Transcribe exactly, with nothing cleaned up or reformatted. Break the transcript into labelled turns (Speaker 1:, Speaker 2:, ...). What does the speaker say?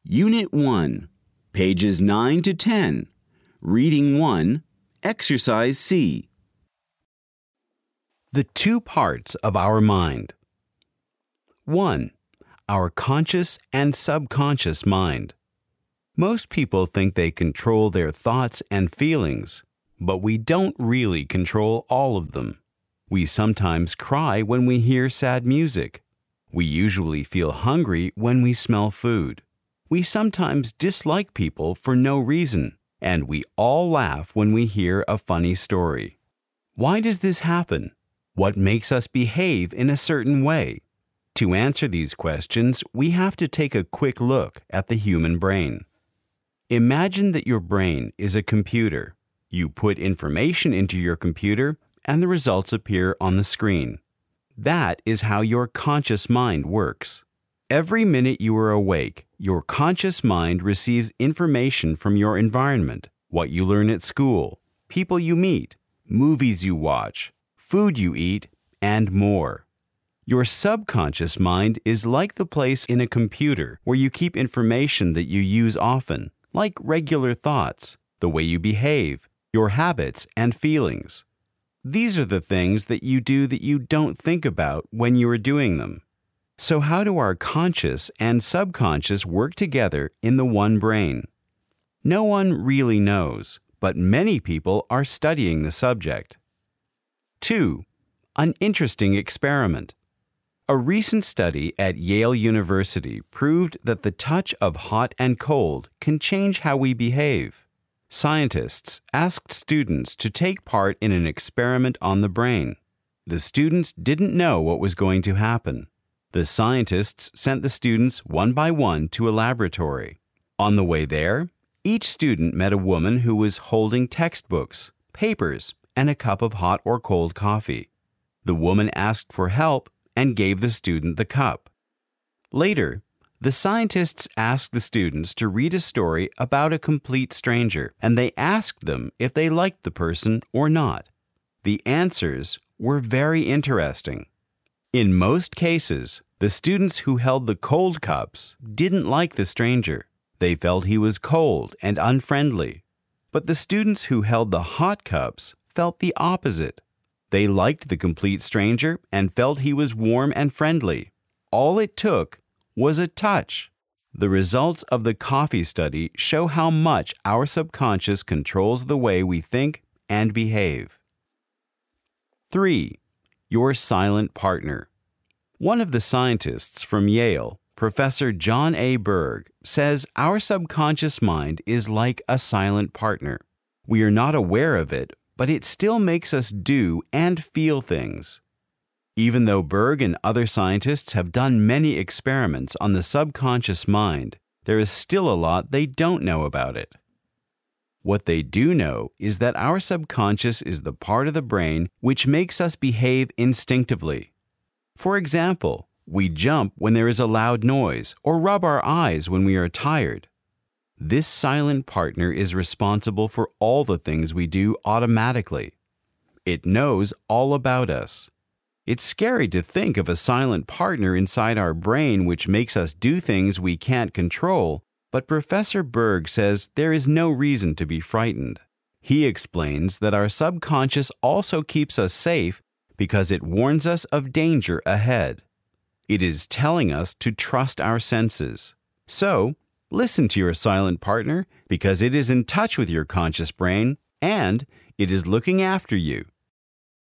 Speaker 1: Unit one, pages nine to ten. Reading one, Exercise C.
Speaker 2: The two parts of our mind. one. Our conscious and subconscious mind. Most people think they control their thoughts and feelings, but we don't really control all of them. We sometimes cry when we hear sad music. We usually feel hungry when we smell food. We sometimes dislike people for no reason, and we all laugh when we hear a funny story. Why does this happen? What makes us behave in a certain way? To answer these questions, we have to take a quick look at the human brain. Imagine that your brain is a computer. You put information into your computer, and the results appear on the screen. That is how your conscious mind works. Every minute you are awake, your conscious mind receives information from your environment, what you learn at school, people you meet, movies you watch, food you eat, and more. Your subconscious mind is like the place in a computer where you keep information that you use often, like regular thoughts, the way you behave, your habits and feelings. These are the things that you do that you don't think about when you are doing them. So how do our conscious and subconscious work together in the one brain? No one really knows, but many people are studying the subject. two. An interesting experiment. A recent study at Yale University proved that the touch of hot and cold can change how we behave. Scientists asked students to take part in an experiment on the brain. The students didn't know what was going to happen. The scientists sent the students one by one to a laboratory. On the way there, each student met a woman who was holding textbooks, papers, and a cup of hot or cold coffee. The woman asked for help and gave the student the cup. Later, the scientists asked the students to read a story about a complete stranger, and they asked them if they liked the person or not. The answers were very interesting. In most cases, the students who held the cold cups didn't like the stranger. They felt he was cold and unfriendly. But the students who held the hot cups felt the opposite. They liked the complete stranger and felt he was warm and friendly. All it took was a touch. The results of the coffee study show how much our subconscious controls the way we think and behave. three. Your silent partner. One of the scientists from Yale, Professor John A. Berg, says our subconscious mind is like a silent partner. We are not aware of it, but it still makes us do and feel things. Even though Berg and other scientists have done many experiments on the subconscious mind, there is still a lot they don't know about it. What they do know is that our subconscious is the part of the brain which makes us behave instinctively. For example, we jump when there is a loud noise or rub our eyes when we are tired. This silent partner is responsible for all the things we do automatically. It knows all about us. It's scary to think of a silent partner inside our brain which makes us do things we can't control, but Professor Berg says there is no reason to be frightened. He explains that our subconscious also keeps us safe because it warns us of danger ahead. It is telling us to trust our senses. So, listen to your silent partner because it is in touch with your conscious brain and it is looking after you.